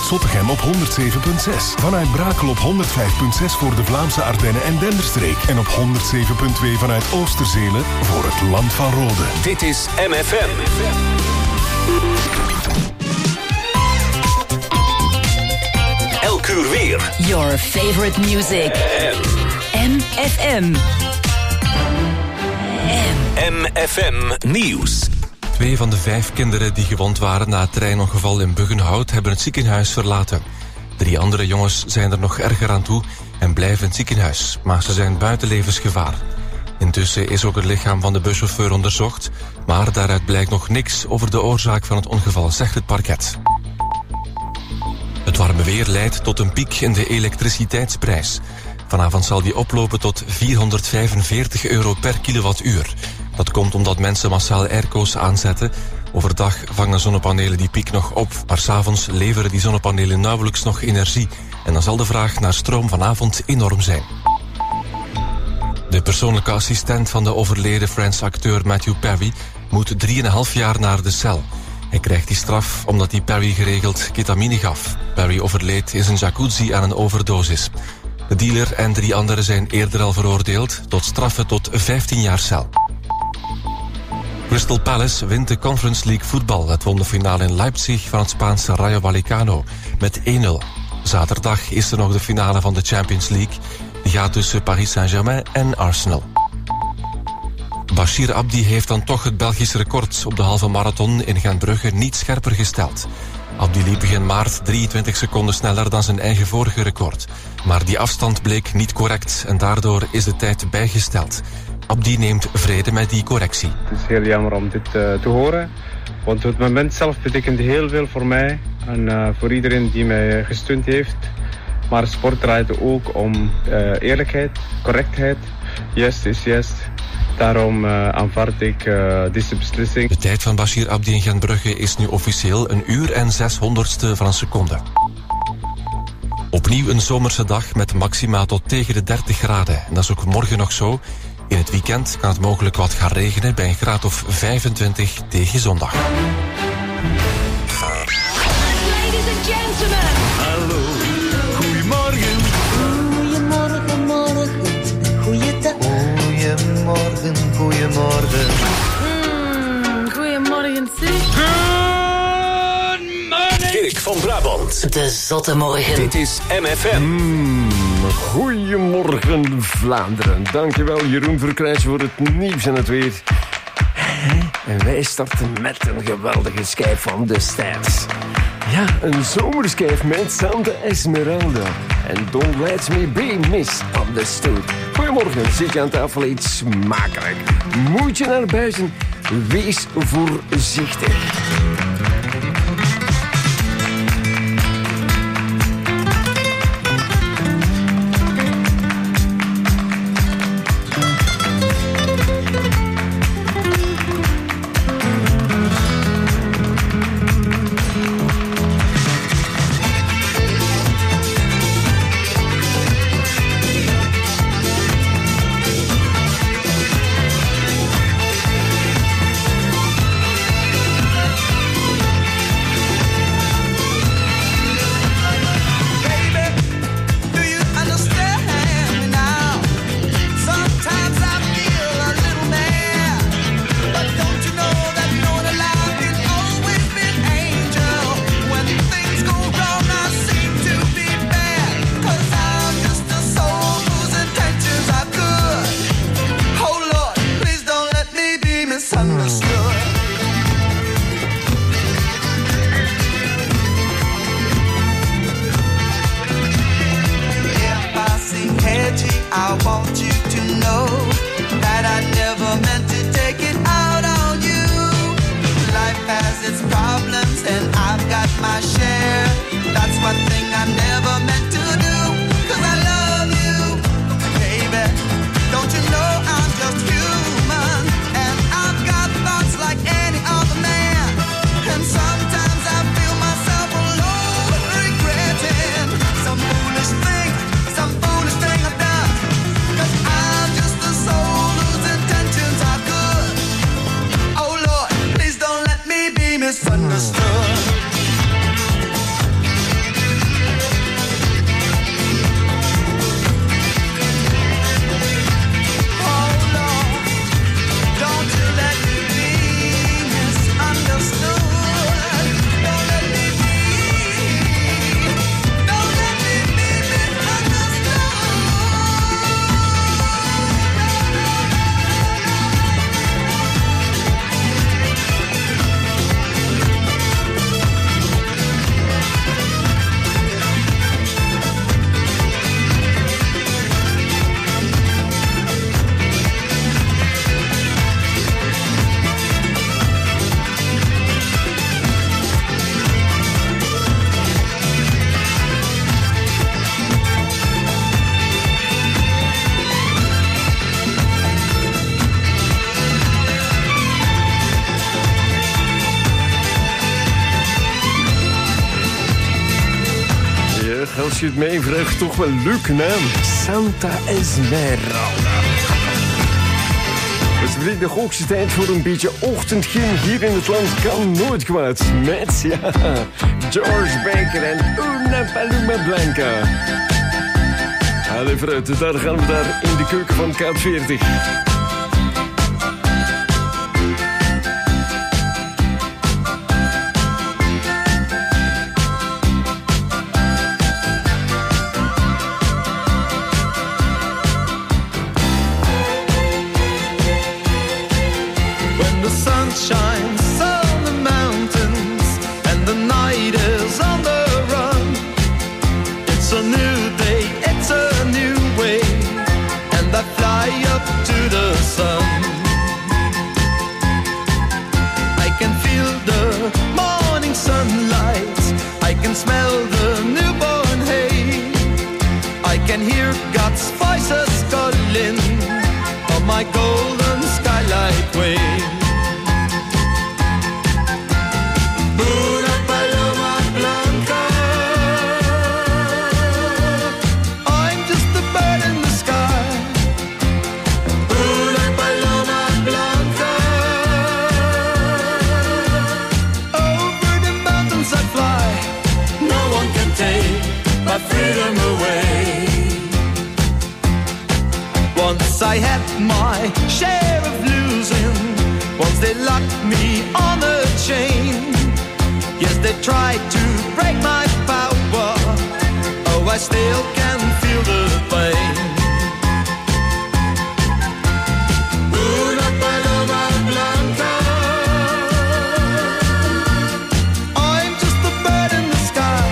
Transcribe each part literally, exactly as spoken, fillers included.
vanuit Zottegem op honderd zeven komma zes. Vanuit Brakel op honderd vijf komma zes voor de Vlaamse Ardennen en Denderstreek. En op honderd zeven komma twee vanuit Oosterzelen voor het Land van Rode. Dit is M F M. Elk uur weer. Your favorite music. M F M. M F M Nieuws. Twee van de vijf kinderen die gewond waren na het treinongeval in Buggenhout hebben het ziekenhuis verlaten. Drie andere jongens zijn er nog erger aan toe en blijven in het ziekenhuis, maar ze zijn buiten levensgevaar. Intussen is ook het lichaam van de buschauffeur onderzocht, maar daaruit blijkt nog niks over de oorzaak van het ongeval, zegt het parket. Het warme weer leidt tot een piek in de elektriciteitsprijs. Vanavond zal die oplopen tot vierhonderdvijfenveertig euro per kilowattuur. Dat komt omdat mensen massaal airco's aanzetten. Overdag vangen zonnepanelen die piek nog op, maar 's avonds leveren die zonnepanelen nauwelijks nog energie. En dan zal de vraag naar stroom vanavond enorm zijn. De persoonlijke assistent van de overleden Friends-acteur Matthew Perry moet drieënhalf jaar naar de cel. Hij krijgt die straf omdat hij Perry geregeld ketamine gaf. Perry overleed in zijn jacuzzi aan een overdosis. De dealer en drie anderen zijn eerder al veroordeeld tot straffen tot vijftien jaar cel. Crystal Palace wint de Conference League voetbal. Het won de finale in Leipzig van het Spaanse Rayo Vallecano met één nul. Zaterdag is er nog de finale van de Champions League. Die gaat tussen Paris Saint-Germain en Arsenal. Bashir Abdi heeft dan toch het Belgisch record op de halve marathon in Gentbrugge niet scherper gesteld. Abdi liep begin maart drieëntwintig seconden sneller dan zijn eigen vorige record. Maar die afstand bleek niet correct en daardoor is de tijd bijgesteld. Abdi neemt vrede met die correctie. Het is heel jammer om dit uh, te horen, want het moment zelf betekent heel veel voor mij en uh, voor iedereen die mij gesteund heeft. Maar sport draait ook om uh, eerlijkheid, correctheid. Juist is juist. Daarom uh, aanvaard ik uh, deze beslissing. De tijd van Bashir Abdi in Gentbrugge is nu officieel een uur en zeshonderdste van een seconde. Opnieuw een zomerse dag met maxima tot tegen de dertig graden. En dat is ook morgen nog zo. In het weekend kan het mogelijk wat gaan regenen bij een graad of vijfentwintig tegen zondag. Ladies and gentlemen. Hallo, goedemorgen. Goedemorgen, morgen, goeiedag. Goedemorgen, goedemorgen. Mm, goedemorgen, zeg. Dirk van Brabant. De zotte morgen. Dit is M F M. Mm, goedemorgen Vlaanderen. Dankjewel Jeroen Verkrijs voor het nieuws en het weer. En wij starten met een geweldige schijf van de Stijls. Ja, een zomerschijf met Santa Esmeralda. En Don't Let Me Be Misunderstood. Goedemorgen, zit je aan tafel, iets smakelijk. Moet je naar buiten, wees voorzichtig. Misunderstood. als je het meevraagt, toch wel leuk naam. Santa Esmeralda. Het is de hoogste tijd voor een beetje ochtendgym hier in het land. Kan nooit kwaad. Met, ja, George Baker en Una Paloma Blanca. Allee, vooruit, daar gaan we daar in de keuken van K veertig. Shines on the mountains and the night is on the run. It's a new day, it's a new way, and I fly up to the sun. I can feel the morning sunlight, I can smell the newborn hay, I can hear God's voices calling on my golden skylight way. Freedom away. Once I had my share of losing. Once they locked me on a chain. Yes, they tried to break my power. Oh, I still can feel the pain. Una paloma blanca. I'm just a bird in the sky.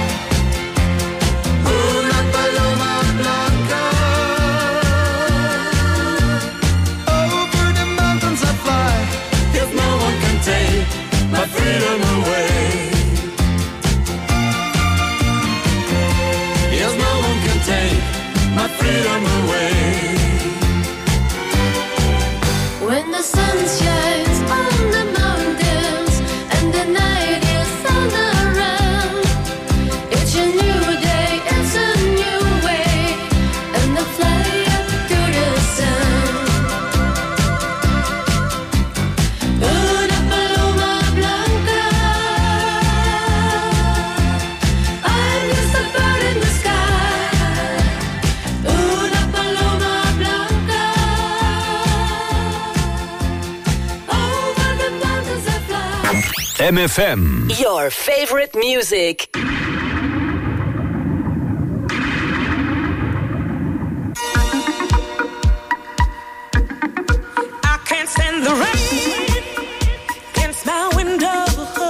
My freedom away. Yes, no one can take my freedom away. When the sun shines on the mountains and the night is all around, it's a new day, it's a new way, and I fly up to the sun. M F M. Your favorite music. I can't stand the rain against my window,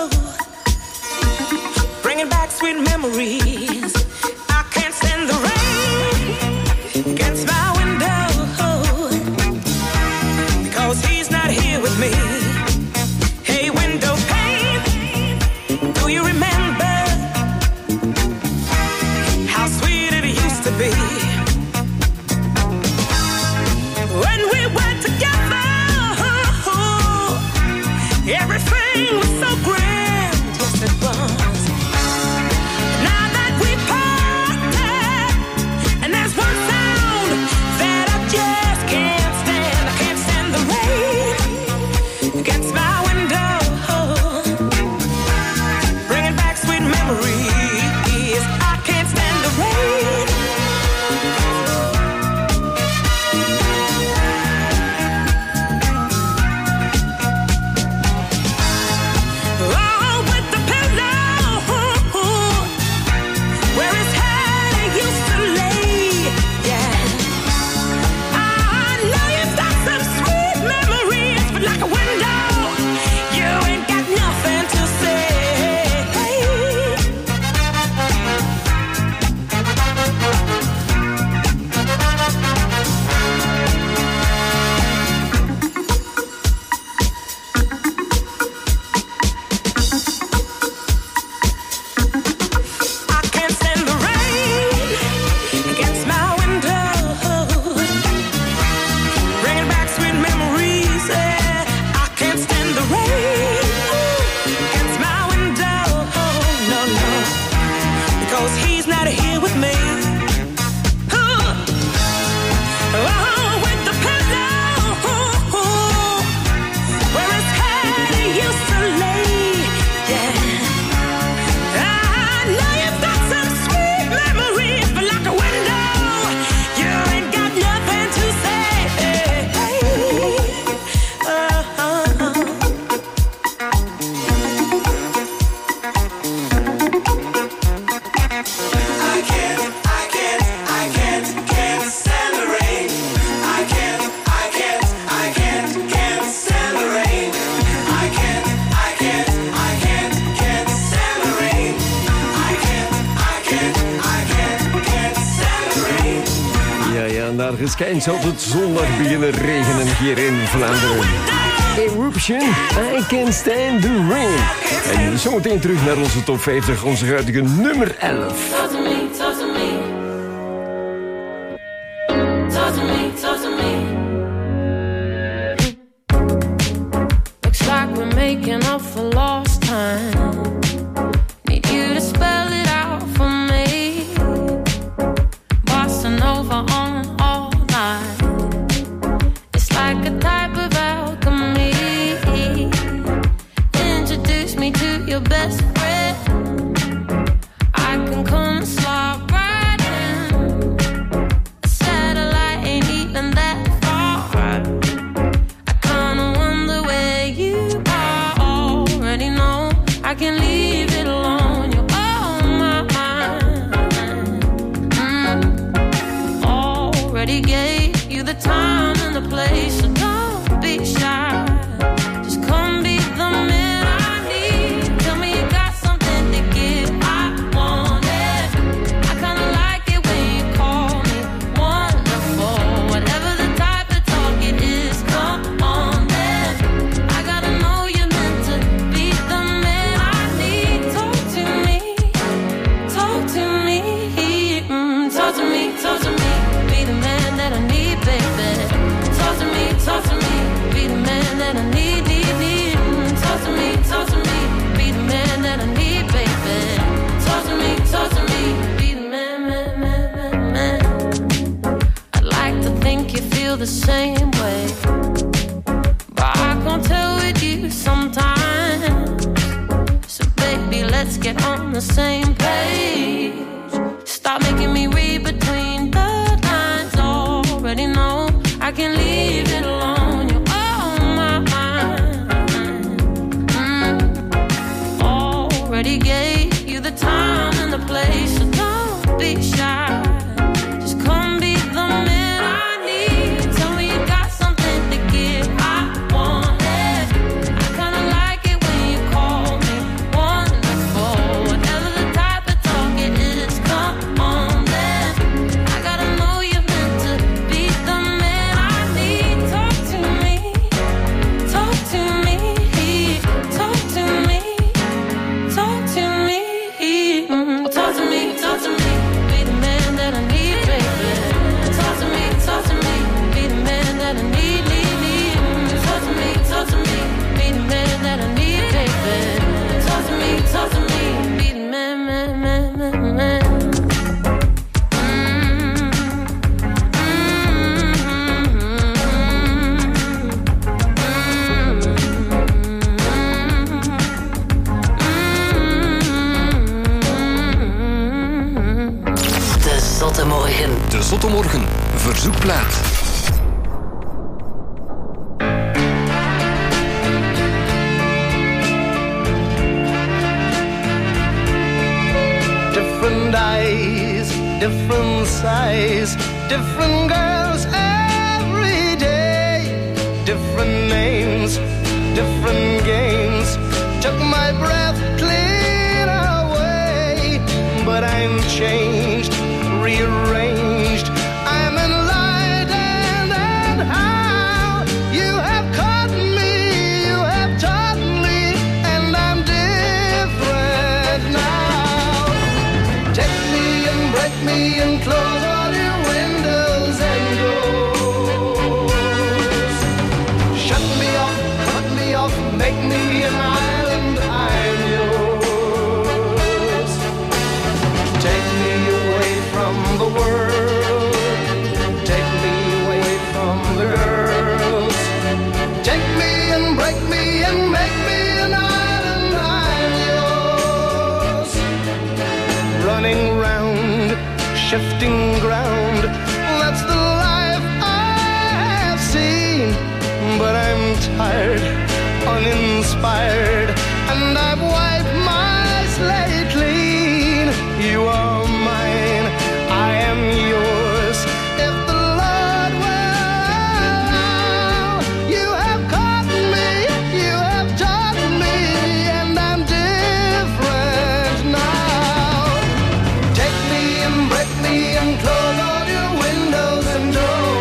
bringing back sweet memories. I can't stand the rain against my window, because he's not here with me. Hey, window pane, do you remember how sweet it used to be when we were together? morgen schijnt, zal het zondag beginnen regenen hier in Vlaanderen. Eruption, I Can Stand the Rain. En zometeen terug naar onze top vijftig, onze huidige nummer elf. Talk to me, talk to me. Talk to me, talk to me. Looks like we're making up for lost time. Need you to spell it out for me. Bossa Nova on all night. It's like a type of alchemy. Introduce me to your best friend. I can come slide right in. A satellite ain't even that far. I kinda wonder where you are. Already know I can leave it alone. You're on my mind. Mm. Already gave you the time and the place, so don't be shy. Just come be the man I need. Tell me you got something to give. I want it. I kinda like it when you call me wonderful. Whatever the type of talk it is, come on then. I gotta know you're meant to be the man I need. Talk to me, talk to me, mm, talk to me, talk to me. Be the man that I need, baby. Talk to me, talk to me. Be the man that I need, need, need. Mm, talk to me, talk to me. Be the man that I need, baby. Talk to me, talk to me. Be the man, man, man, man, man. I'd like to think you feel the same way, but I can't tell with you sometimes. So baby, let's get on the same page. Stop making me read between the lines. Already know I can leave it alone. You're on my mind. Mm. Already gave you the time and the place, so don't be shy. Just come be the man I need. Tell me you got something to give. I want it. I kinda like it when you call me wonderful. Whatever the type of talk it is, come on then. I gotta know you're meant to be the man I need. Talk to me, talk to me, talk to me, talk to me, mm, talk to me, talk to me. Be the man that I need, baby. Talk to me, talk to me. Be the man that I need, need, need. Mm, talk to me, talk to me. Be the man that I need, baby. Talk to me, talk to me. Be the man, man, man, man, man. De Zotte Morgen. De Zotte Morgen verzoekplaat. Different eyes, different size, different girls every day. Different names, different games. Took my breath clean away. But I'm changed, rearranged. I'm enlightened and how you have caught me, you have taught me, and I'm different now. Take me and break me and close all your windows and doors. Shut me off, cut me off, make me an island, I'm yours. Take me away from the world, take me away from the girls. Take me and break me and make me an island, I'm yours. Running round, shifting ground, that's the life I have seen. But I'm tired, uninspired, and I've wiped my slate clean. You are mine, I am yours. If the Lord will allow, you have caught me, you have taught me, and I'm different now. Take me and break me and close all your windows and doors.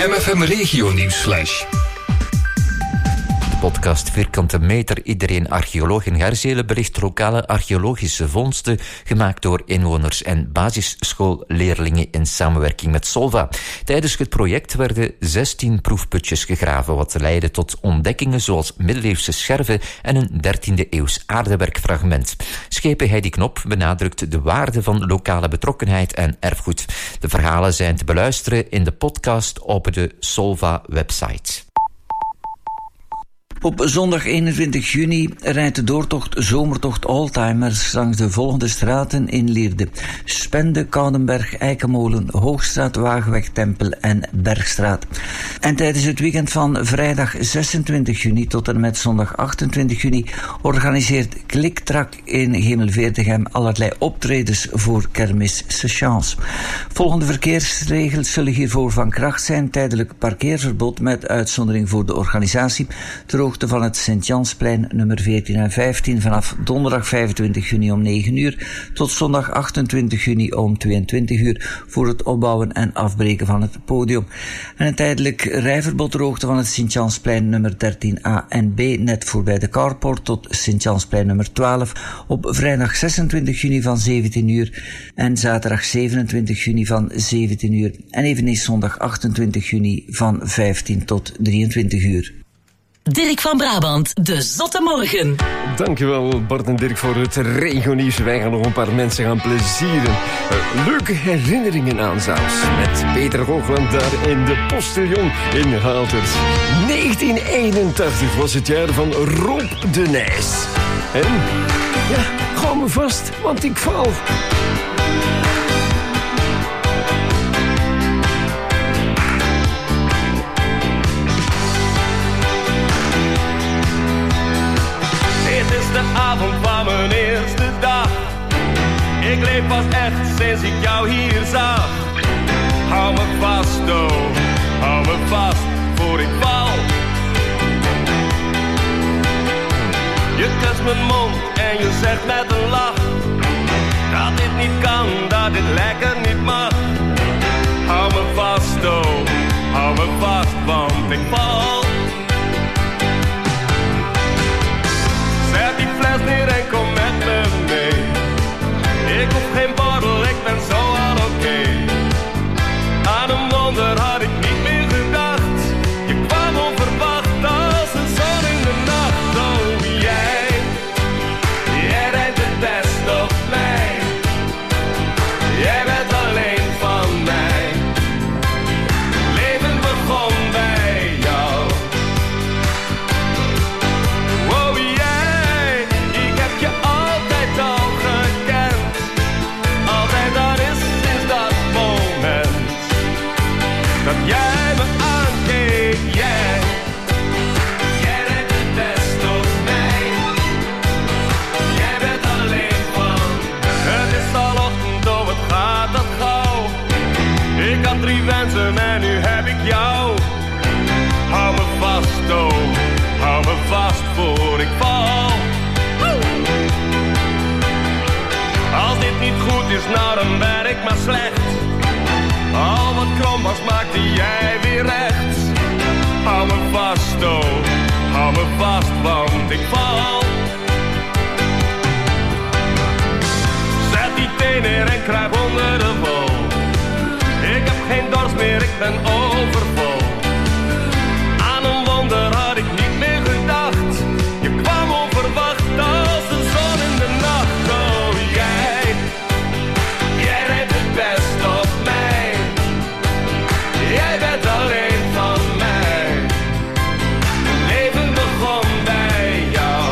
M F M Regio Nieuwsflash. Podcast Vierkante Meter. Iedereen archeoloog in Garzelen belicht lokale archeologische vondsten gemaakt door inwoners en basisschoolleerlingen in samenwerking met Solva. Tijdens het project werden zestien proefputjes gegraven, wat leidde tot ontdekkingen zoals middeleeuwse scherven en een dertiende eeuws aardewerkfragment. Schepen Heidi Knop benadrukt de waarde van lokale betrokkenheid en erfgoed. De verhalen zijn te beluisteren in de podcast op de Solva-website. Op zondag eenentwintig juni rijdt de doortocht Zomertocht Oldtimers langs de volgende straten in Lierde: Spende, Koudenberg, Eikenmolen, Hoogstraat, Wagenweg, Tempel en Bergstraat. En tijdens het weekend van vrijdag zesentwintig juni tot en met zondag achtentwintig juni organiseert Kliktrak in Hemelveertegem allerlei optredens voor Kermis Sechance. Volgende verkeersregels zullen hiervoor van kracht zijn: tijdelijk parkeerverbod met uitzondering voor de organisatie ter hoogte van het Sint-Jansplein nummer veertien en vijftien vanaf donderdag vijfentwintig juni om negen uur tot zondag achtentwintig juni om tweeëntwintig uur voor het opbouwen en afbreken van het podium. En een tijdelijk rijverbod ter hoogte van het Sint-Jansplein nummer dertien A en B net voorbij de carport tot Sint-Jansplein nummer twaalf op vrijdag zesentwintig juni van zeventien uur en zaterdag zevenentwintig juni van zeventien uur en eveneens zondag achtentwintig juni van vijftien tot drieëntwintig uur. Dirk van Brabant, de Zotte Morgen. Dankjewel Bart en Dirk voor het regionieuws. Wij gaan nog een paar mensen gaan plezieren. Uh, leuke herinneringen aan zelfs. Met Peter Hoogland daar in de Postillon in Haltert. negentien eenentachtig was het jaar van Rob de Nijs. En ja, hou me vast, want ik val. De avond van mijn eerste dag. Ik leef pas echt sinds ik jou hier zag. Hou me vast, oh, hou me vast voor ik val. Je kust mijn mond en je zegt met een lach dat dit niet kan, dat dit lekker niet mag. Hou me vast, oh, hou me vast, want ik val. Zet die fles neer en kom met me mee. Ik hoef geen borrel, ik ben zo al oké. Okay. Aan een wonder had ik niet meer gedacht. Je kwam onverwacht als een zon in de nacht. Oh jij, jij rijdt het best op mij. Jij bent alleen van mij. Leven begon bij jou. Oh jij, ik heb je altijd al gekend. Altijd dat is sinds dat moment dat jij me aankeek. Jij, jij rijdt het best op mij. Jij bent alleen van. Het is al ochtend, oh wat gaat dat gauw. Ik had drie wensen en nu heb ik jou. Hou me vast, oh, hou me vast voor ik val. Als dit niet goed is, nou dan ben ik maar slecht. Al wat krom was, maakte jij weer recht. Hou me vast, oh, hou me vast, want ik val. Zet die teen neer en kruip onder de wol. Ik heb geen dorst meer, ik ben overvol. Aan een wonder had ik niet meer gedacht. Je kwam onverwacht als een zon in de nacht. Oh jij, jij rijdt het best op mij. Jij bent alleen van mij. Leven begon bij jou.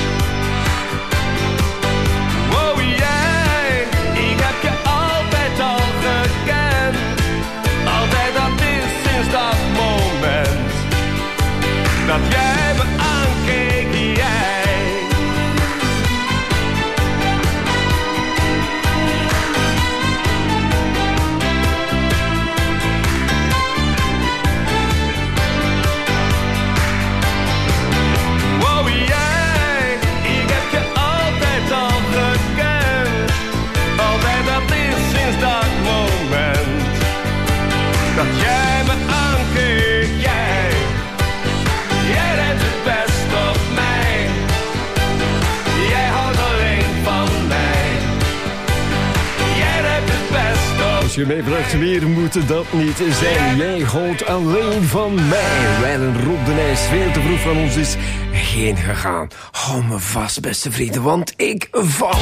Oh jij, ik heb je altijd al gekend. Altijd dat is sinds dat je meebracht. Weer moet dat niet zijn. Jij houdt alleen van mij. Wijlen Rob de Nijs veel te vroeg van ons is geen gegaan. Hou me vast, beste vrienden, want ik val.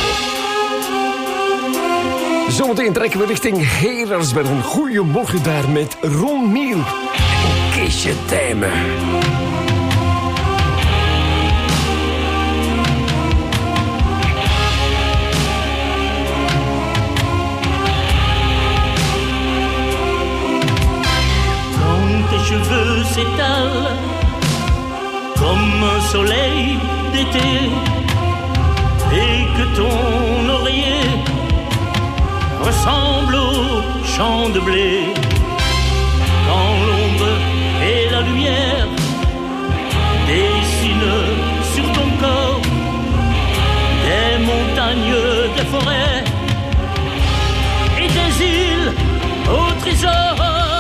Zometeen trekken we richting Geraardsbergen. Goedemorgen daar met Ron Miel en Keesje Tijmen. Tes cheveux s'étalent comme un soleil d'été et que ton oreiller ressemble au champ de blé. Quand l'ombre et la lumière dessinent sur ton corps des montagnes, des forêts et des îles au trésor.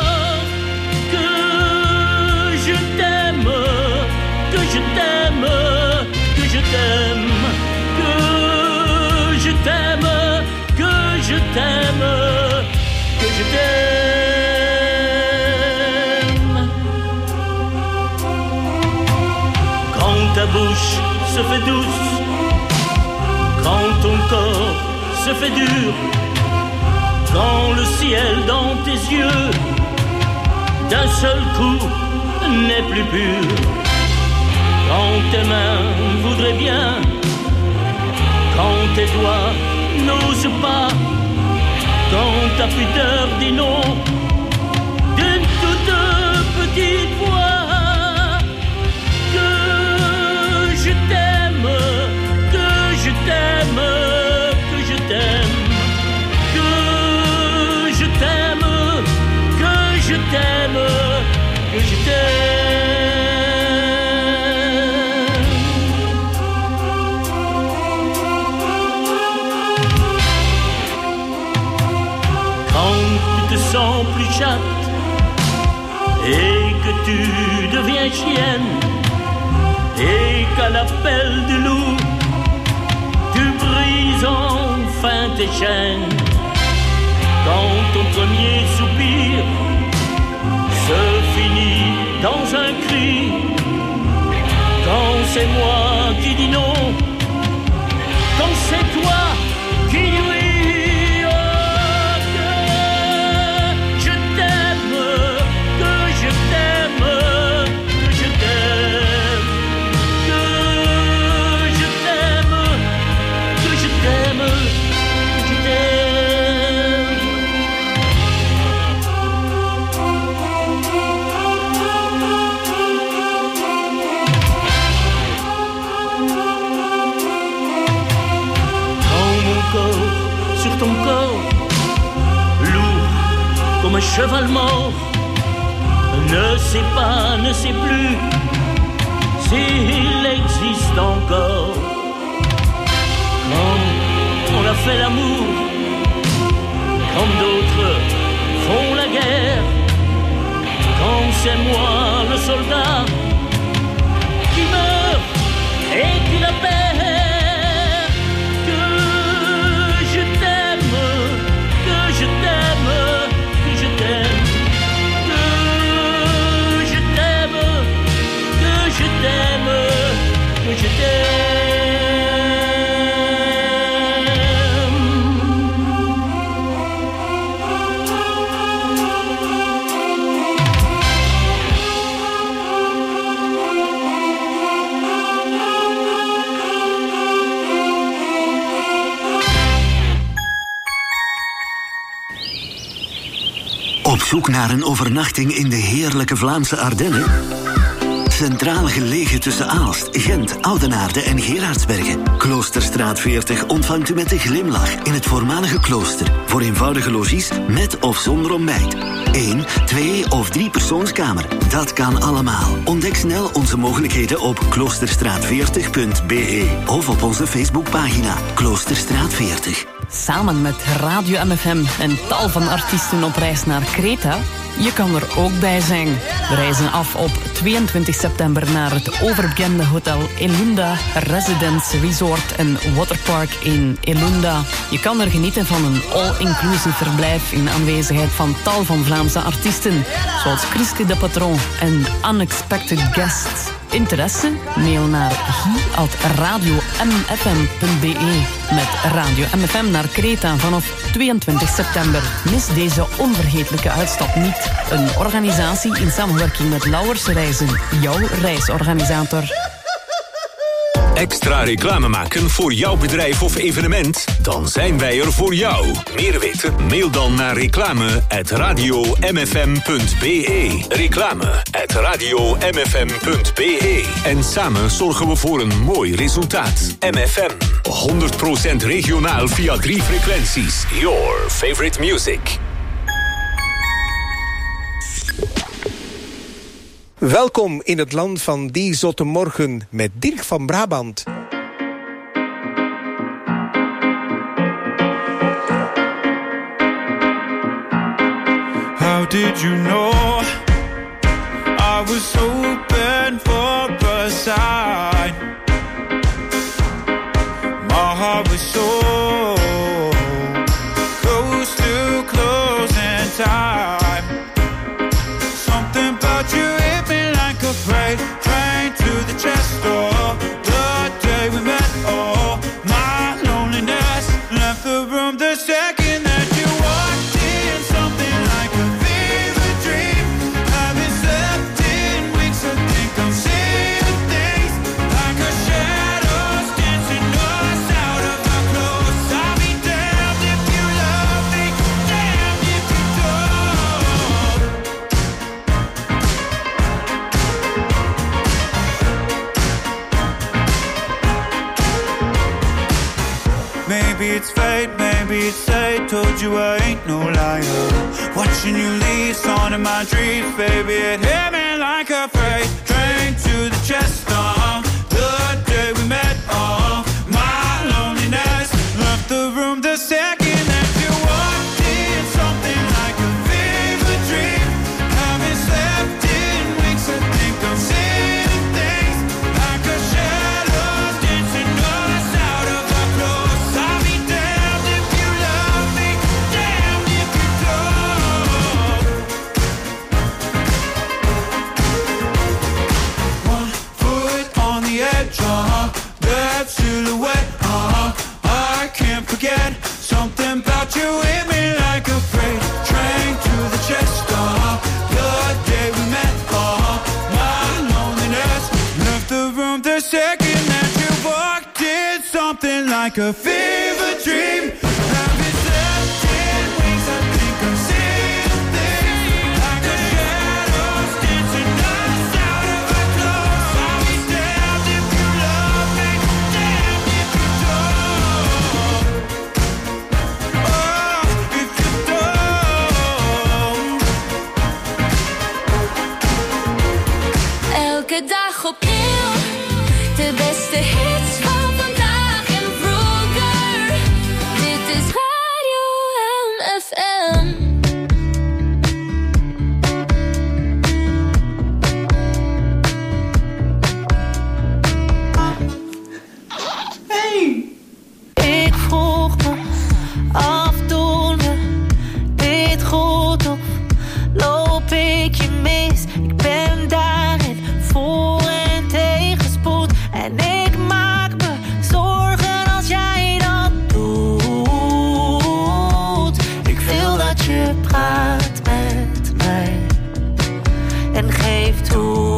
Que je t'aime, que je t'aime, que je t'aime, que je t'aime, que je t'aime, que je t'aime. Quand ta bouche se fait douce, quand ton corps se fait dur, quand le ciel dans tes yeux d'un seul coup n'est plus pur, quand tes mains voudraient bien, quand tes doigts n'osent pas, quand ta pudeur dit non d'une toute petite voix. Que je t'aime, que je t'aime, que je t'aime, que je t'aime, que je t'aime, que je t'aime. Quand tu te sens plus chatte et que tu deviens chienne et qu'à l'appel du loup tu brises enfin tes chaînes. Quand ton premier soupir se finit dans un cri, quand c'est moi qui dis non, quand c'est toi qui dis oui. Oh, que je t'aime, que je t'aime, que je t'aime, que je t'aime, que je t'aime, que je t'aime. Sur ton corps, lourd comme un cheval mort, ne sait pas, ne sait plus s'il existe encore. Quand on a fait l'amour, comme d'autres font la guerre, quand c'est moi le soldat qui meurt et qui la perd. Je t'aime, que je t'aime, que je t'aime, que je t'aime, que je t'aime. Op zoek naar een overnachting in de heerlijke Vlaamse Ardennen? Centraal gelegen tussen Aalst, Gent, Oudenaarde en Geraardsbergen. Kloosterstraat veertig ontvangt u met een glimlach in het voormalige klooster. Voor eenvoudige logies met of zonder ontbijt. Eén, twee of drie persoonskamer. Dat kan allemaal. Ontdek snel onze mogelijkheden op kloosterstraat veertig punt be of op onze Facebookpagina Kloosterstraat veertig. Samen met Radio M F M en tal van artiesten op reis naar Kreta. Je kan er ook bij zijn. We reizen af op tweeëntwintig september naar het overbekende hotel Elunda Residence Resort en Waterpark in Elunda. Je kan er genieten van een all-inclusive verblijf in aanwezigheid van tal van Vlaamse artiesten, zoals Christy de Patron en Unexpected Guests. Interesse? Mail naar guy at radio m f m punt b e met Radio M F M naar Kreta vanaf tweeëntwintig september. Mis deze onvergetelijke uitstap niet. Een organisatie in samenwerking met Lauwers Reizen, jouw reisorganisator. Extra reclame maken voor jouw bedrijf of evenement? Dan zijn wij er voor jou. Meer weten? Mail dan naar reclame at radio m f m punt b e. Reclame at radio m f m punt b e. En samen zorgen we voor een mooi resultaat. M F M, honderd procent regionaal via drie frequenties. Your favorite music. Welkom in het land van die zotte morgen met Dirk van Brabant. How did you know I was hoping for a sign? My heart was so close to closing time. Something about you hit me like a freight train to the chest door. The day we met, oh, my loneliness left the room the second that you walked in. Something like a fever dream. Haven't slept in weeks, I think I'm seeing things like a shadows dancing us out of our clothes. I'll be damned if you love me, damned if you don't. Maybe it's fate, maybe it's fate. Told you I ain't no liar. Watching you leave, on in my dreams, baby. It hit me like a freight train to the chest. Uh, the day we met, uh, my loneliness left the room the second that you walked in. Something like a fever dream. Haven't slept in weeks, I think I'm seeing things like a shadows dancing us out of our clothes. I'll be damned if you love me, damned if you don't. One foot on the edge, uh-huh, that silhouette, uh-huh, I can't forget. Something about you hit me like a freight train to the chest, uh-huh, the day we met, uh-huh, my loneliness left the room the second that you walked in. Something like a fever dream. Haven't slept in weeks, I think I'm seeing things like a shadows dancing us out of our clothes. I'll be damned if you love me, damned if you don't. Oh, if you don't. Elke dag opnieuw, de beste hits van vandaag en vroeger. Dit is Radio M F M. Ik vroeg me af toen we dit goed of loop ik je mis. Ik ben daarin voor en tegenspoed. En ik maak me zorgen als jij dat doet. Ik wil dat je praat met mij en geef toe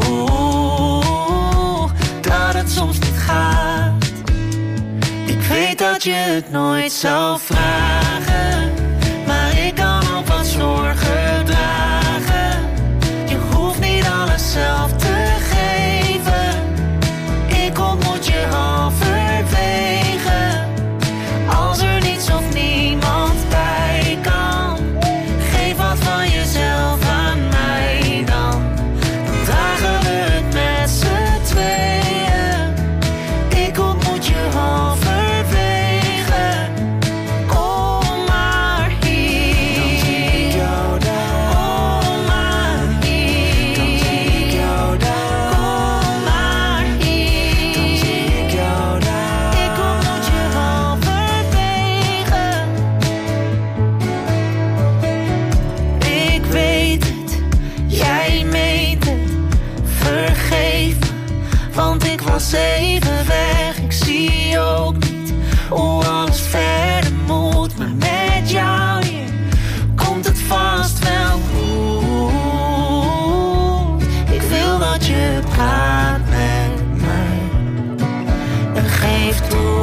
dat het soms niet gaat. Ik weet dat je het nooit zou vragen, maar ik kan ook wat zorgen dragen. Je hoeft niet alles zelf te geven. Ik ontmoet je halverwege. Als er niets of niemand bij kan, geef wat van jezelf aan mij dan. Dan dragen we het met z'n tweeën. Ik ontmoet je halverwege. Oh, pas even weg. Ik zie ook niet hoe alles verder moet. Maar met jou hier komt het vast wel goed. Ik wil dat je praat met mij en geef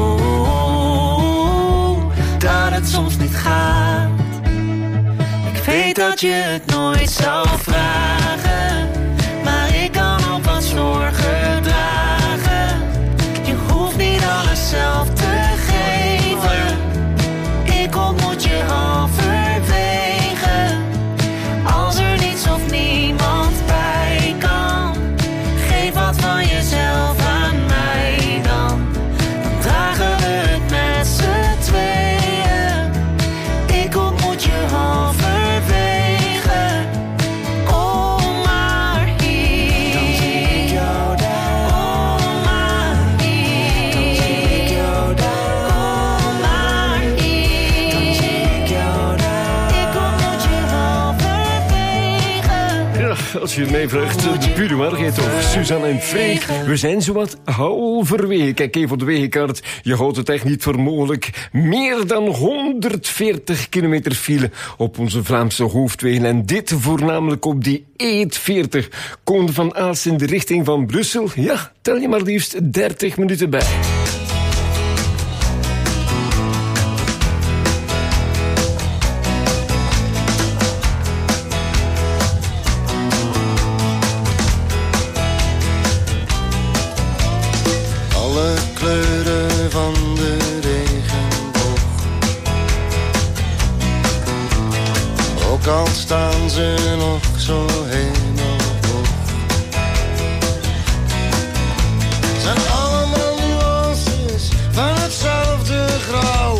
toe dat het soms niet gaat. Ik weet dat je het nooit zou vragen, maar ik kan ook wat zorgen dragen. Je hoeft niet alles zelf te geven. Ik ontmoet je halverwege. Als er niets of niemand bij kan, geef wat van jezelf aan mij dan. Dan dragen we het met z'n tweeën. Ik ontmoet je halverwege. Kom maar hier. Dan zie ik jou daar. Kom maar hier. Dan zie ik jou daar. Kom maar hier. Dan zie ik jou daar. Ik ontmoet je halverwege. Ja, als je het mij vraagt, de pure waarheid toch. Suzanne en Freek, we zijn zowat halverwege. Kijk even op de wegenkaart, je houdt het echt niet voor mogelijk. Meer dan honderdveertig kilometer file op onze Vlaamse hoofdwegen. En dit voornamelijk op die E veertig. Komende van Aalst in de richting van Brussel. Ja, tel je maar liefst dertig minuten bij. Alle kleuren van de regenboog. Ook al staan ze nog zo hemelhoog. Zijn allemaal nuances van hetzelfde grauw.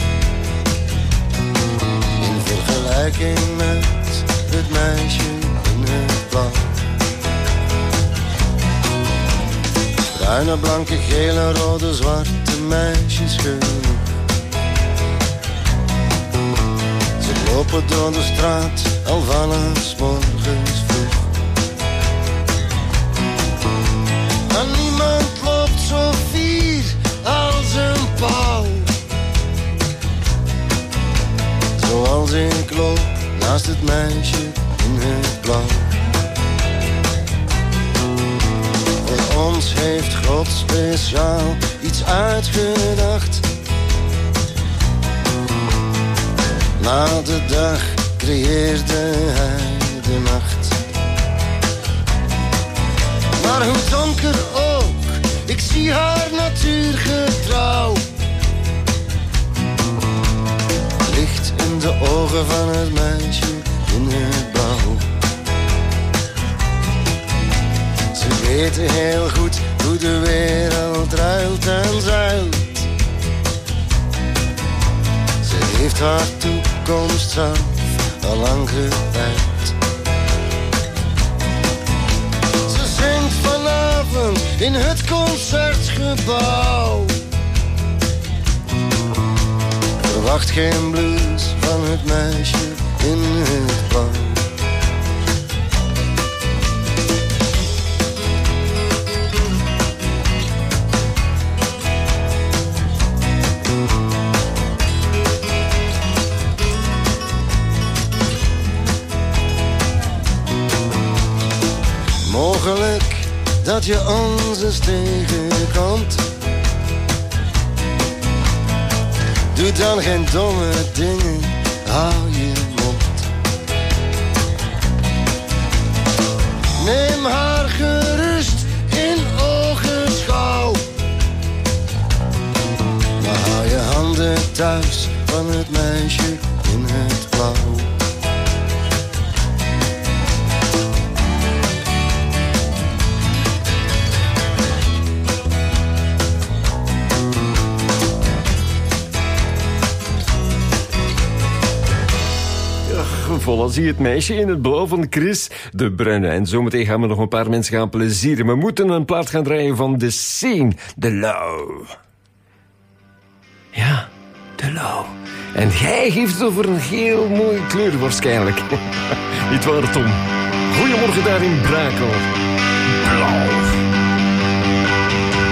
In vergelijking met het meisje in het blauw. Bruine, blanke, gele, rode, zwarte meisjes genoeg. Ze lopen door de straat al vanaf 's morgens vroeg. En niemand loopt zo fier als een pauw. Zoals ik loop naast het meisje in het blauw. Voor ons heeft God speciaal iets uitgedacht. Na de dag creëerde hij de nacht. Maar hoe donker ook, ik zie haar natuurgetrouw. Licht in de ogen van het meisje in het blauw. Ze weten heel goed hoe de wereld ruilt en zeilt. Ze heeft haar toekomst zelf al lang gepeild. Ze zingt vanavond in het concertgebouw. Verwacht geen blues van het meisje in het blauw. Mogelijk dat je ons eens tegenkomt. Doe dan geen domme dingen, hou je mond. Neem haar gerust in ogenschouw. Maar hou je handen thuis van het meisje in het blauw. Voilà, zie het meisje in het blauw van Chris de Bruyne. En zometeen gaan we nog een paar mensen gaan plezieren. We moeten een plaat gaan draaien van The Scene, The Low. Ja, The Low. En hij geeft het over een heel mooie kleur waarschijnlijk. Niet waar, Tom? Goedemorgen daar in Brakel. Blauw.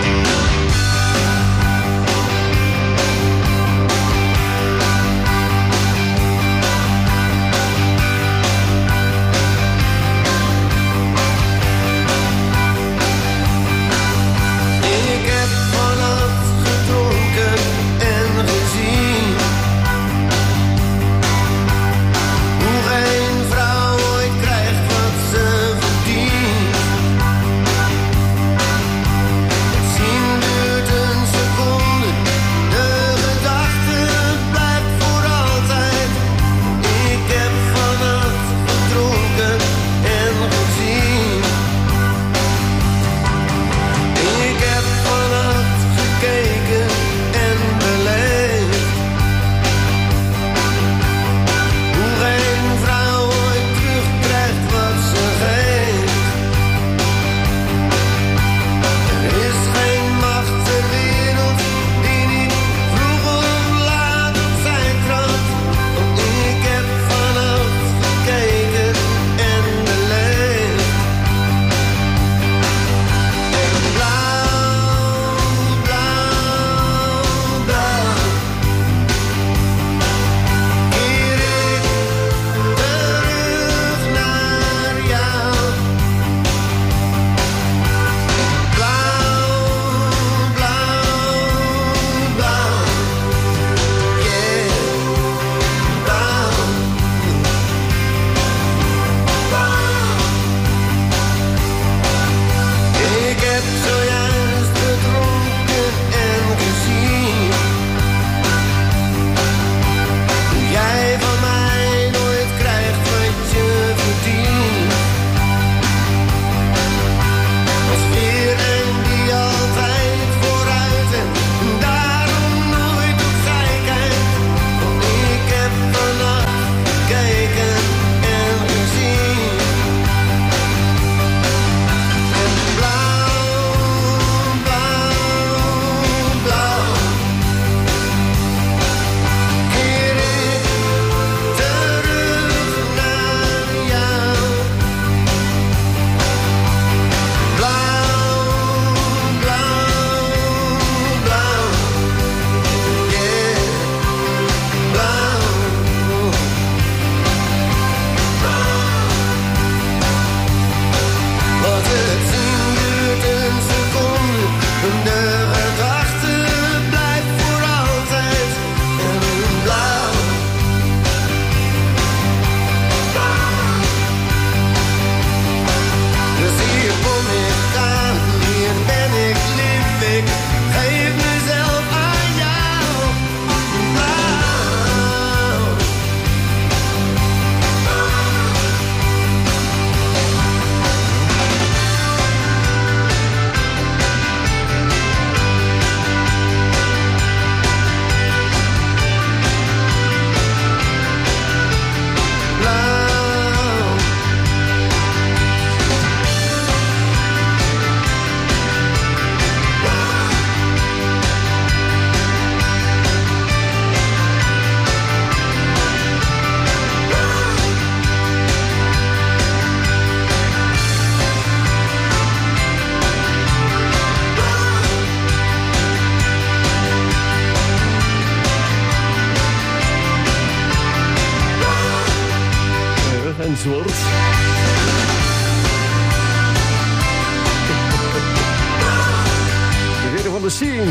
the Scene.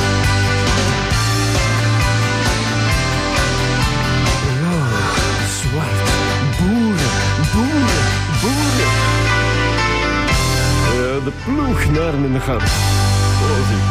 Ja, zwart. Boeren, boeren, boeren. Ja, de ploeg naar mijn gat. Oh, zie.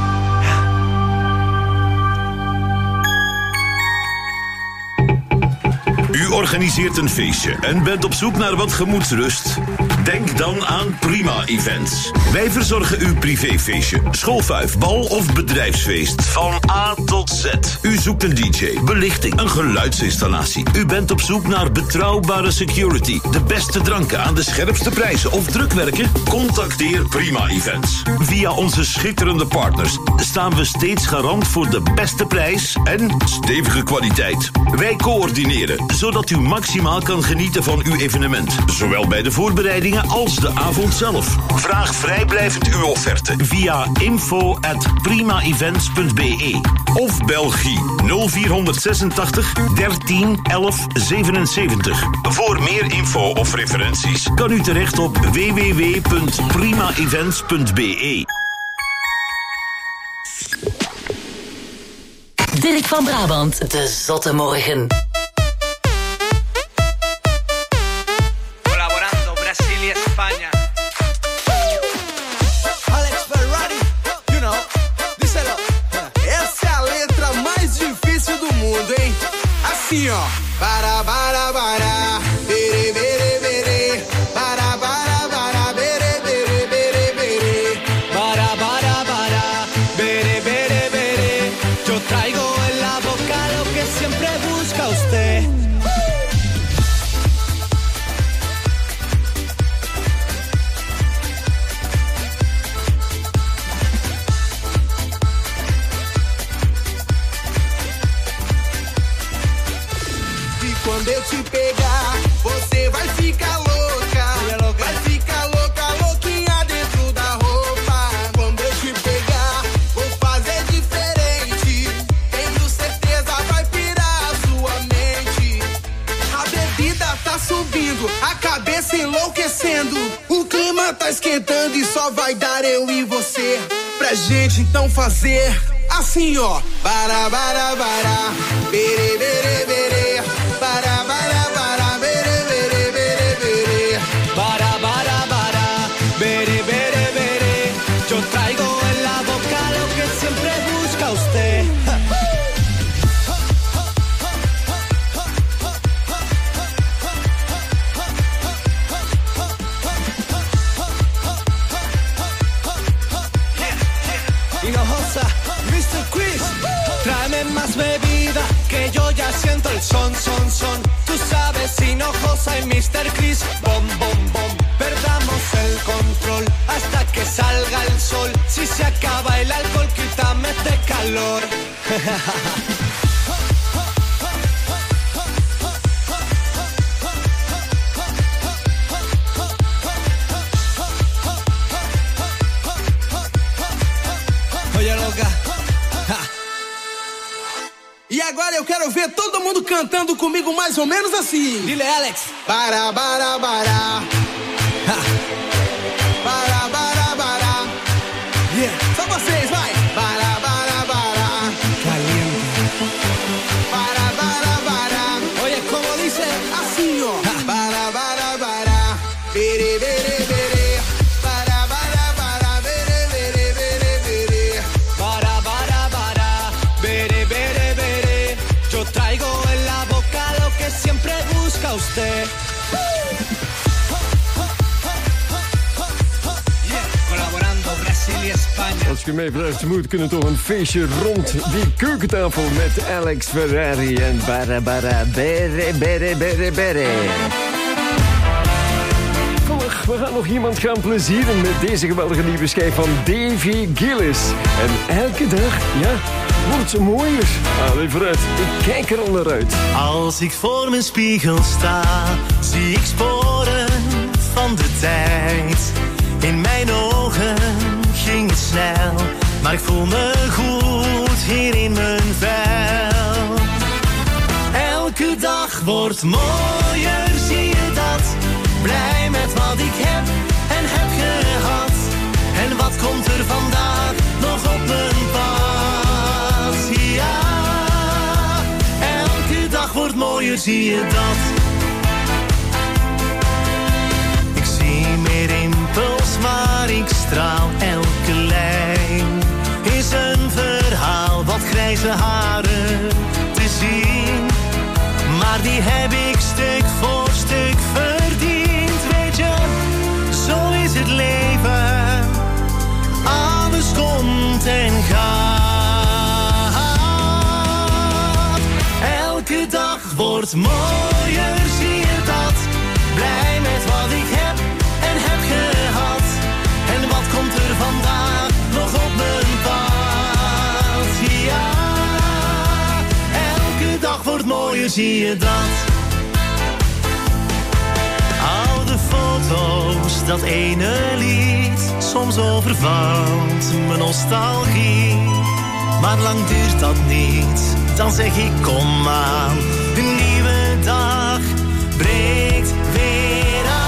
U organiseert een feestje en bent op zoek naar wat gemoedsrust? Denk dan aan Prima Events. Wij verzorgen uw privéfeestje, schoolfuif, bal of bedrijfsfeest. Van A tot Z. U zoekt een D J, belichting, een geluidsinstallatie. U bent op zoek naar betrouwbare security, de beste dranken aan de scherpste prijzen of drukwerken? Contacteer Prima Events. Via onze schitterende partners staan we steeds garant voor de beste prijs en stevige kwaliteit. Wij coördineren, zodat u maximaal kan genieten van uw evenement. Zowel bij de voorbereidingen als de avond zelf. Vraag vrijblijvend uw offerte via info at primaevents punt b e of Belgie nul vier zesentachtig dertien elf zevenenzeventig. Voor meer info of referenties kan u terecht op w w w punt primaevents punt b e. Dirk van Brabant, de Zotte Morgen. Colaborando Brasil y España. Alex Ferrari, you know, díselo. Essa é a letra mais difícil do mundo, hein? Assim, ó. Para, para, para. Bere, bere, bere. Para, para, para. Bere, bere, bere, bere. Para, para, para. Bere, bere, bere. Yo traigo en la boca lo que siempre busca usted. E quando eu te pegar, você vai ficar louca. Vai ficar louca, louquinha dentro da roupa. Quando eu te pegar, vou fazer diferente. Tenho certeza vai pirar a sua mente. A bebida tá subindo, a cabeça enlouquecendo. O clima tá esquentando e só vai dar eu e você. Pra gente então fazer assim, ó. Para, para, para. Bere, bere, bere. Para, para, para. Bere, bere, bere, bere. Para, para, para. Bere, bere, bere. Yo traigo en la boca lo que siempre busca usted. Hinojosa, mister Chris, tráeme más bebida, que yo ya siento el son, son, son. Tú sabes, Hinojosa y mister Chris, bom, bom, bom. Perdamos el control hasta que salga el sol. Si se acaba el alcohol, quítame de calor. Oye, loca. Ha. E agora eu quero ver todo mundo cantando comigo mais ou menos assim. Dile, Alex. Para, para, para. Ha. Para, para, para. Yeah. Só vocês, vai. Para, para, para. Caliente. Para, para, para. Oye, como dice, assim, ó. Ha. Para, para, para. Bere, bere, bere. Para, para, para. Bere, bere, bere, bere. Para, para, para. Bere, bere, bere. Yo traigo en la boca lo que siempre busca usted. Yeah, colaborando Brasil y España. Als je mij vraagt, moet kunnen toch een feestje rond die keukentafel met Alex Ferrari en bara bara bere bere bere bere. Volg, we gaan nog iemand gaan plezieren met deze geweldige nieuwe schijf van Davy Gillis. En elke dag, ja, wordt ze mooier. Allee, vooruit, ik kijk er al naar uit. Als ik voor mijn spiegel sta, zie ik sporen van de tijd. In mijn ogen ging het snel, maar ik voel me goed hier in mijn vel. Elke dag wordt mooier, zie je dat? Blij met wat ik heb en heb gehad. En wat komt er vandaag nog op me zie je dat. Ik zie meer rimpels, maar ik straal. Elke lijn is een verhaal, wat grijze haren te zien. Maar die heb ik stuk voor stuk verdiend. Weet je, zo is het leven. Alles komt en gaat. Elke dag wordt mooier, zie je dat. Blij met wat ik heb en heb gehad. En wat komt er vandaag nog op mijn pad? Ja, elke dag wordt mooier, zie je dat. Oude foto's, dat ene lied, soms overvalt mijn nostalgie. Maar lang duurt dat niet, dan zeg ik kom aan. Een nieuwe dag breekt weer aan.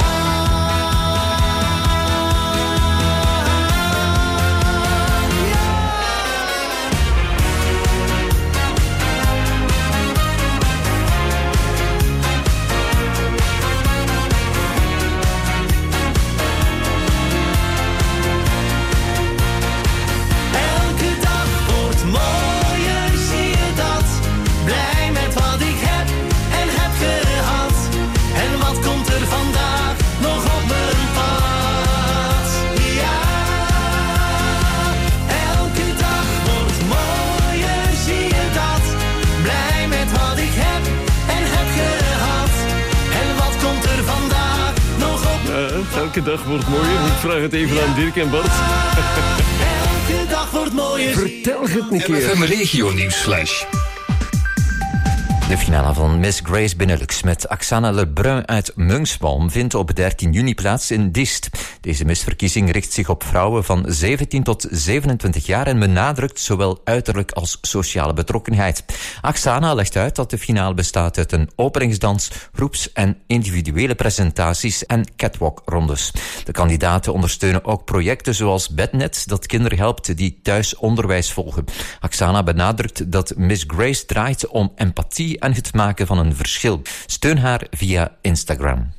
Elke dag wordt mooier. Ik vraag het even aan Dirk en Bart. Elke dag wordt mooier. Vertel het een keer. M F M Regio Nieuwsflash. De finale van Miss Grace Benelux met Axana Lebrun uit Munksbalm vindt op dertien juni plaats in Diest. Deze misverkiezing richt zich op vrouwen van zeventien tot zevenentwintig jaar en benadrukt zowel uiterlijk als sociale betrokkenheid. Axana legt uit dat de finale bestaat uit een openingsdans, groeps- en individuele presentaties en catwalk-rondes. De kandidaten ondersteunen ook projecten zoals Bednet, dat kinderen helpt die thuis onderwijs volgen. Axana benadrukt dat Miss Grace draait om empathie en het maken van een verschil. Steun haar via Instagram.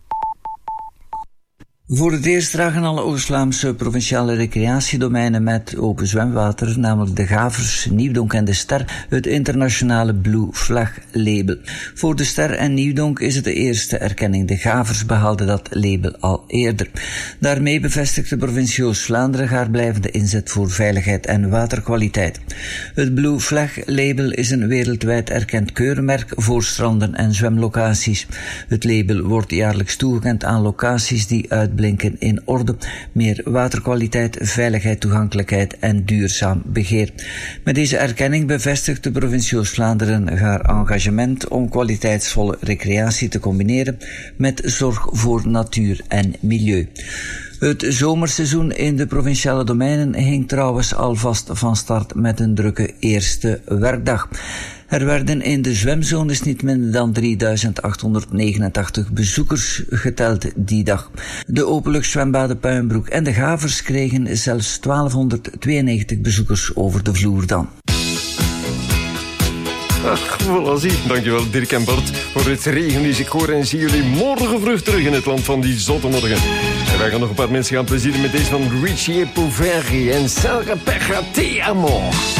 Voor het eerst dragen alle Oost-Vlaamse provinciale recreatiedomeinen met open zwemwater, namelijk de Gavers, Nieuwdonk en de Ster, het internationale Blue Flag label. Voor de Ster en Nieuwdonk is het de eerste erkenning. De Gavers behaalden dat label al eerder. Daarmee bevestigt de provincie Oost-Vlaanderen haar blijvende inzet voor veiligheid en waterkwaliteit. Het Blue Flag label is een wereldwijd erkend keurmerk voor stranden en zwemlocaties. Het label wordt jaarlijks toegekend aan locaties die uitblinken in orde, meer waterkwaliteit, veiligheid, toegankelijkheid en duurzaam beheer. Met deze erkenning bevestigt de provincie Oost-Vlaanderen haar engagement om kwaliteitsvolle recreatie te combineren met zorg voor natuur en milieu. Het zomerseizoen in de provinciale domeinen ging trouwens alvast van start met een drukke eerste werkdag. Er werden in de zwemzones niet minder dan drieduizend achthonderdnegenentachtig bezoekers geteld die dag. De openluchtzwembaden Puinbroek en de Gavers kregen zelfs twaalfhonderdtweeënnegentig bezoekers over de vloer dan. Ach, voilà, zie. Dankjewel Dirk en Bart voor het regennieuws. Ik hoor en zie jullie morgen vroeg terug in het land van die zotte morgen. En wij gaan nog een paar mensen gaan plezieren met deze van Richie Poveri en Sarah Perra Te Amo.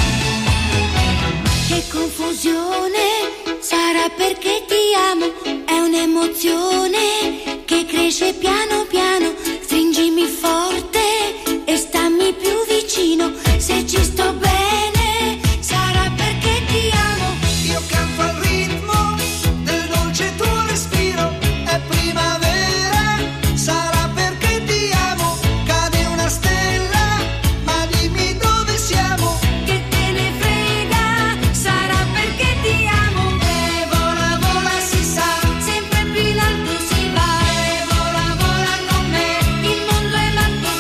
Che confusione, sarà perché ti amo, è un'emozione che cresce piano piano, stringimi forte e stammi più vicino, se ci sto bene, sarà perché ti amo. Io canto al ritmo del dolce tuo respiro, è primavera, sarà perché ti amo, cade una stella, ma dimmi dove siamo. Che te ne frega, sarà perché ti amo. E vola, vola, si sa, sempre più in alto si va. E vola, vola con me, il mondo è l'alto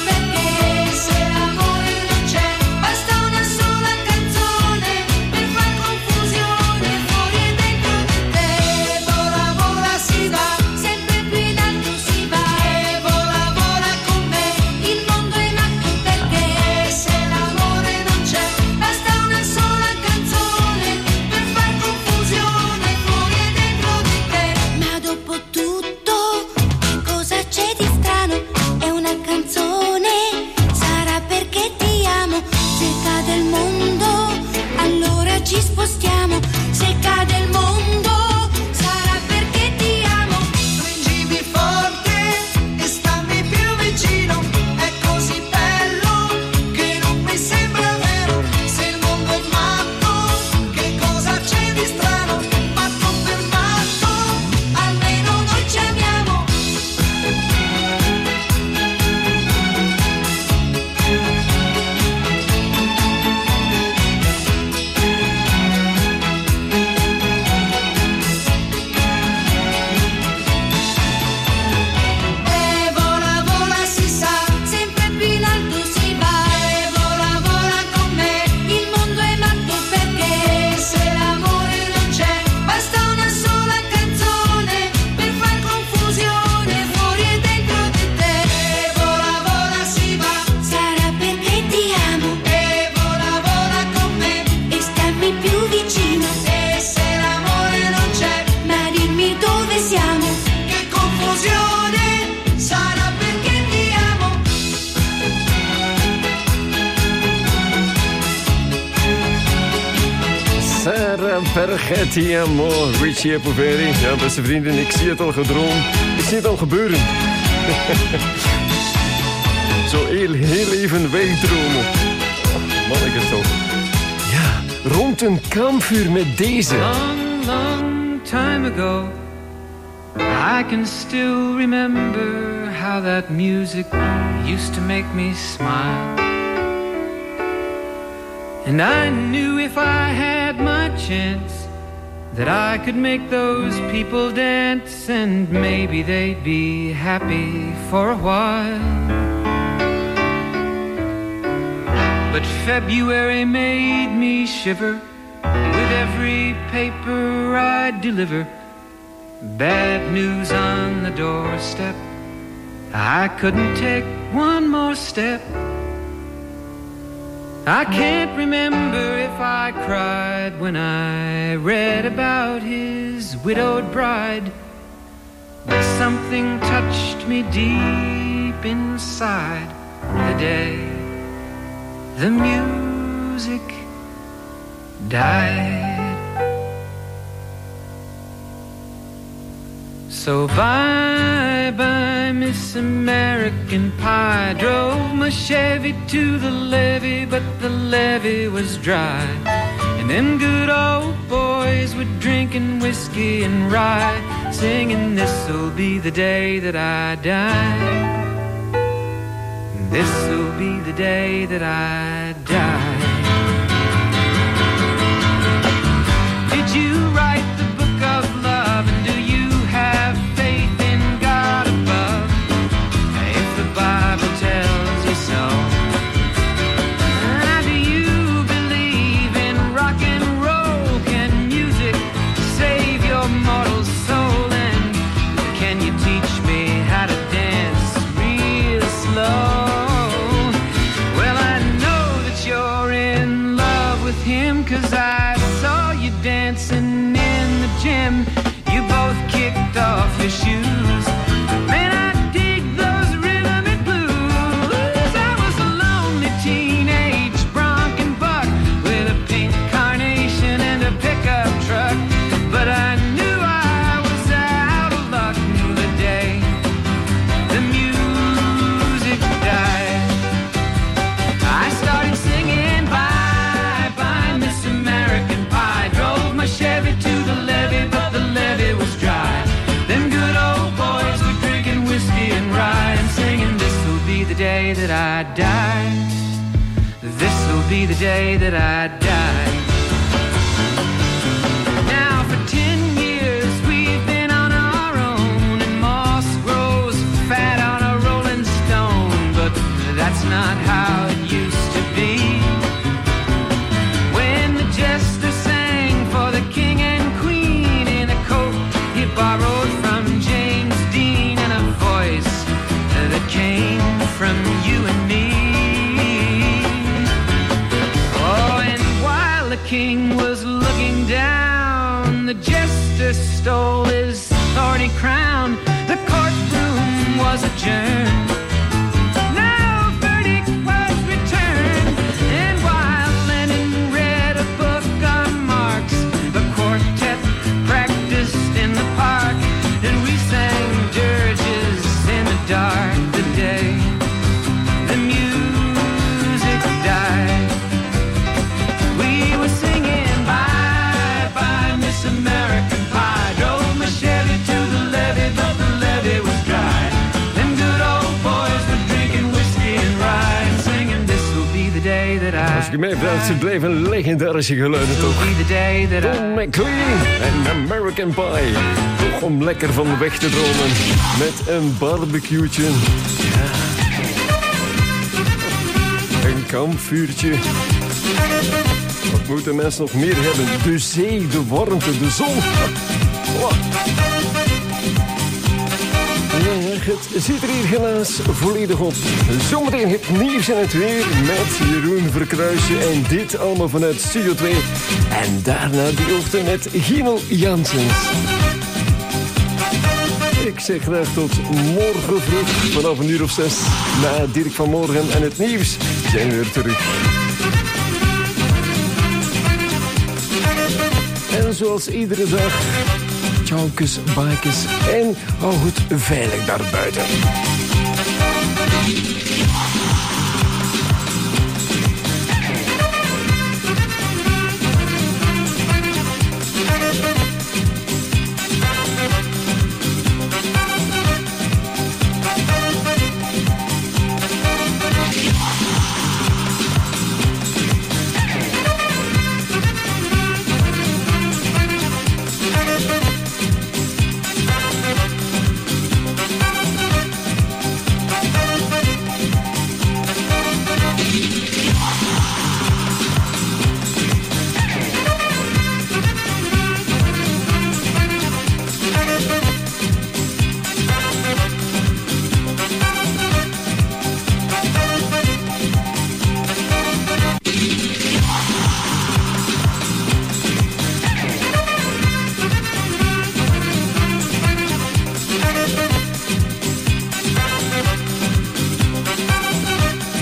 Spaghetti amor, Richie Poveri. Ja, beste vrienden, ik zie het al gedroomd. Ik zie het al gebeuren. Zo heel, heel even wegdromen. Manneke toch. Ja, rond een kampvuur met deze. Long, long time ago, I can still remember how that music used to make me smile. And I knew if I had my chance that I could make those people dance, and maybe they'd be happy for a while. But February made me shiver with every paper I deliver. Bad news on the doorstep, I couldn't take one more step. I can't remember if I cried when I read about his widowed bride, but something touched me deep inside the day the music died. So bye bye Miss American Pie. Drove my Chevy to the levee, but the levee was dry. And them good old boys were drinking whiskey and rye, singing this'll be the day that I die. This'll be the day that I die. Did you write the book of love, and do you have faith in God above? If the Bible tells you so. And do you believe in rock and roll? Can music save your mortal soul? And can you teach me how to dance real slow? Him, 'cause I saw you dancing in the gym. You both kicked off your shoes. Man, I dig those rhythm and blues. I was a lonely teenage bronc and buck with a pink carnation and a pickup truck, but I knew I was out of luck the day the music died. I started singing by Chevy to the levee, but the levee was dry. Them good old boys were drinking whiskey and rye and singing, this'll be the day that I die. This'll be the day that I die. Now for ten years we've been on our own, and moss grows fat on a rolling stone, but that's not how it used to be. When the jester for the king and queen in a coat he borrowed from James Dean, and a voice that came from you and me. Oh, and while the king was looking down, the jester stole his thorny crown. The courtroom was adjourned. No verdict was returned. And while Lennon read a book on Marx, the quartet practiced in the park, and we sang dirges in the dark the day the music died. We were singing bye bye Miss American Pie. Drove my Chevy to the levee, but the levee was dry. Them good old boys were drinking whiskey and rye and singing this'll be the day that I. Als je mij vraagt, ze blijven legendarische geluiden toch. Don McLean en American Pie. Toch om lekker van weg te dromen met een barbecue'tje. Ja. Een kampvuurtje. Wat moeten mensen nog meer hebben? De zee, de warmte, de zon. Oh. Ja, het zit er hier helaas volledig op. Zometeen het nieuws en het weer met Jeroen Verkruisje. En dit allemaal vanuit Studio twee. En daarna die ochtend met Gino Janssens. Ik zeg graag tot morgen vroeg vanaf een uur of zes. Na Dirk van Morgen en het nieuws zijn we weer terug. En morgen zoals iedere dag. Tjaukes, baakjes en hou goed veilig daarbuiten.